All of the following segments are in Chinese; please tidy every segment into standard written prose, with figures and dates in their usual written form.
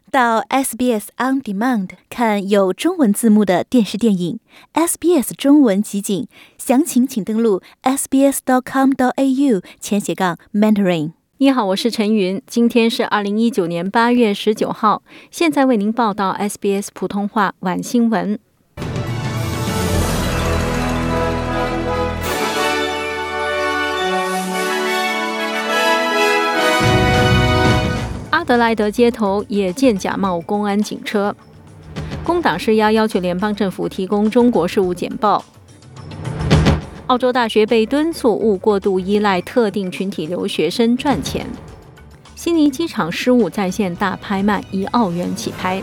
到 SBS On Demand 看有中文字幕的电视电影 SBS 中文集锦，详情请登录 sbs.com.au/Mandarin。 你好，我是陈云，今天是2019年8月19号，现在为您报道 SBS 普通话晚新闻。阿德莱德街头也见假冒公安警车，工党施压要求联邦政府提供中国事务简报。澳洲大学被敦促勿过度依赖特定群体留学生赚钱。悉尼机场失物在线大拍卖1澳元起拍。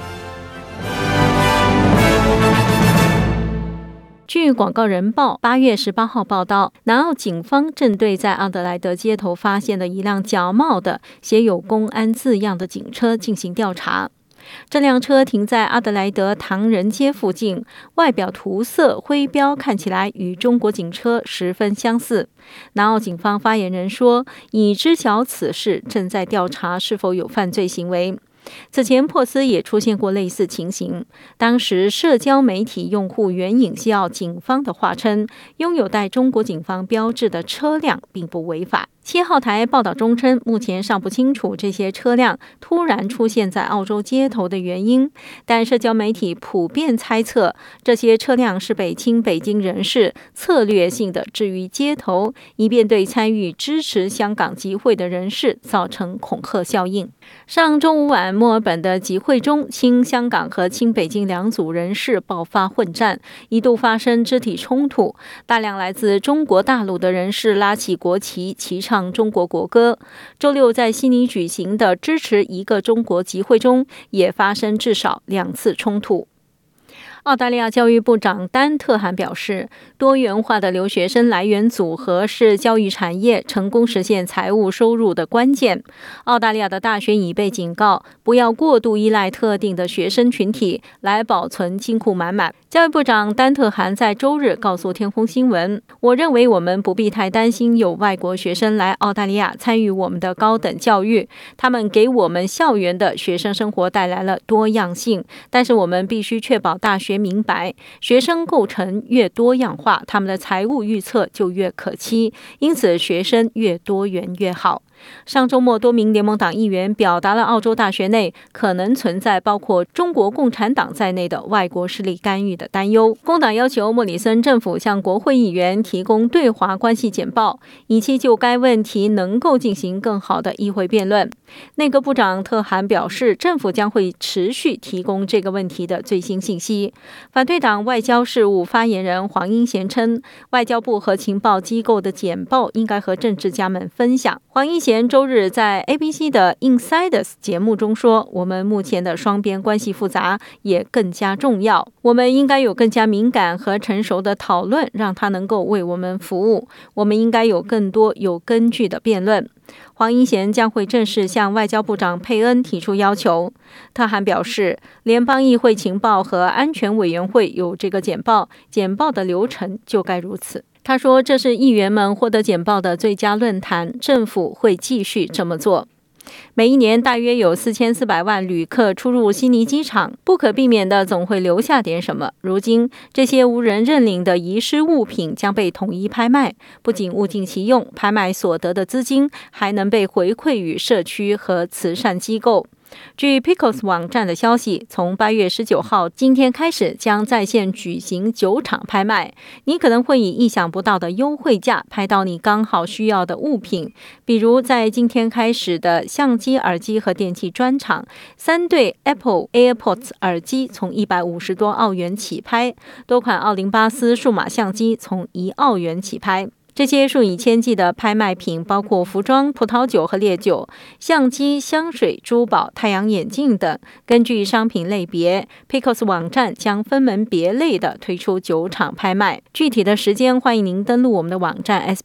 据广告人报8月18号报道，南澳警方正对在阿德莱德街头发现的一辆假冒的写有公安字样的警车进行调查。这辆车停在阿德莱德唐人街附近，外表涂色徽标看起来与中国警车十分相似。南澳警方发言人说，已知晓此事，正在调查是否有犯罪行为。此前珀斯也出现过类似情形，当时社交媒体用户援引西澳警方的话称，拥有带中国警方标志的车辆并不违法。7号台报道中称，目前尚不清楚这些车辆突然出现在澳洲街头的原因，但社交媒体普遍猜测，这些车辆是被亲北京人士策略性的置于街头，以便对参与支持香港集会的人士造成恐吓效应。上周五晚，墨尔本的集会中，亲香港和亲北京两组人士爆发混战，一度发生肢体冲突，大量来自中国大陆的人士拉起国旗，齐唱中国国歌。周六在悉尼举行的支持一个中国集会中，也发生至少2次冲突。澳大利亚教育部长丹特罕表示，多元化的留学生来源组合是教育产业成功实现财务收入的关键。澳大利亚的大学已被警告，不要过度依赖特定的学生群体来保存金库满满。教育部长丹特罕在周日告诉天空新闻，我认为我们不必太担心有外国学生来澳大利亚参与我们的高等教育，他们给我们校园的学生生活带来了多样性，但是我们必须确保大学明白，学生构成越多样化，他们的财务预测就越可期，因此学生越多元越好。上周末，多名联盟党议员表达了澳洲大学内可能存在包括中国共产党在内的外国势力干预的担忧。工党要求莫里森政府向国会议员提供对华关系简报，以期就该问题能够进行更好的议会辩论。内阁部长特罕表示，政府将会持续提供这个问题的最新信息。反对党外交事务发言人黄英贤称，外交部和情报机构的简报应该和政治家们分享。黄英贤周日在 ABC 的 Insiders 节目中说，我们目前的双边关系复杂，也更加重要。我们应该有更加敏感和成熟的讨论，让它能够为我们服务。我们应该有更多有根据的辩论。黄英贤将会正式向外交部长佩恩提出要求。特罕表示，联邦议会情报和安全委员会有这个简报，简报的流程就该如此。他说，这是议员们获得简报的最佳论坛，政府会继续这么做。每一年大约有4400万旅客出入悉尼机场，不可避免的总会留下点什么。如今，这些无人认领的遗失物品将被统一拍卖，不仅物尽其用，拍卖所得的资金还能被回馈予社区和慈善机构。据 Pickles 网站的消息，从8月19号今天开始将在线举行9场拍卖，你可能会以意想不到的优惠价拍到你刚好需要的物品，比如在今天开始的相机、耳机和电器专场，3对 Apple AirPods 耳机从150多澳元起拍，多款奥林巴斯数码相机从1澳元起拍。这些数以千计的拍卖品包括服装、葡萄酒和烈酒、相机、香水、珠宝、太阳眼镜等。根据商品类别， Pickles 网站将分门别类地推出9场拍卖。具体的时间，欢迎您登录我们的网站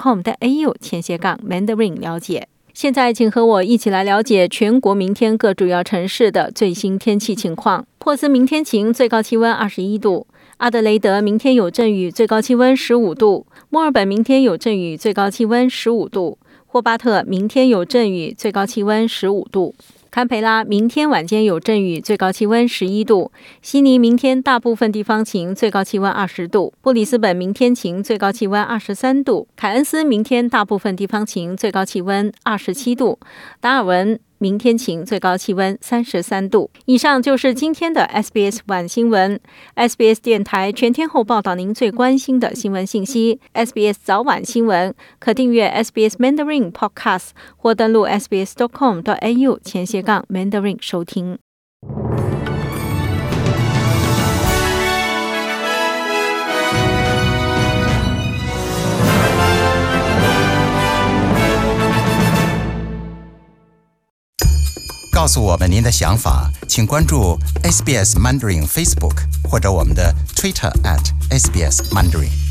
sbs.com.au/Mandarin 了解。现在请和我一起来了解全国明天各主要城市的最新天气情况。珀斯明天晴，最高气温21度；阿德雷德明天有阵雨，最高气温15度；墨尔本明天有阵雨，最高气温15度；霍巴特明天有阵雨，最高气温15度。 堪培拉明天晚间有阵雨，最高气温11度；悉尼明天大部分地方晴，最高气温20度；布里斯本明天晴，最高气温23度；凯恩斯明天大部分地方晴，最高气温27度；达尔文明天晴，最高气温33度。以上就是今天的 SBS 晚新闻。SBS 电台全天候报道您最关心的新闻信息。SBS 早晚新闻可订阅 SBS Mandarin Podcast 或登录 sbs.com.au/Mandarin 收听。 告诉我们您的想法，请关注 SBS Mandarin Facebook 或者我们的 Twitter @SBS Mandarin。